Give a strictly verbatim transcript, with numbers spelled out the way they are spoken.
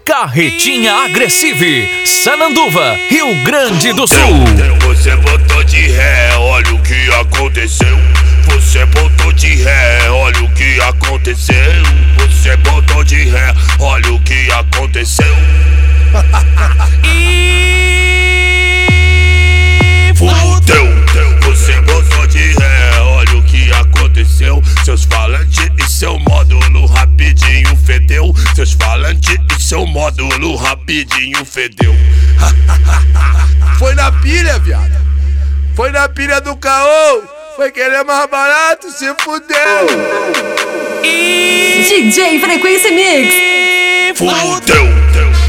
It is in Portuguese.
Carretinha Agressive, Sananduva, Rio Grande do Sul. Você botou de ré, olha o que aconteceu. Você botou de ré, olha o que aconteceu. Você botou de ré, olha o que aconteceu. E fudeu. Você botou de ré, olha o que aconteceu. Seus falantes e seu módulo rapidinho fedeu. Seus falantes e seu módulo rapidinho fedeu. Foi na pilha, viado. Foi na pilha do caô. Foi querer mais barato, se fudeu. D J Frequência Mix. Fudeu.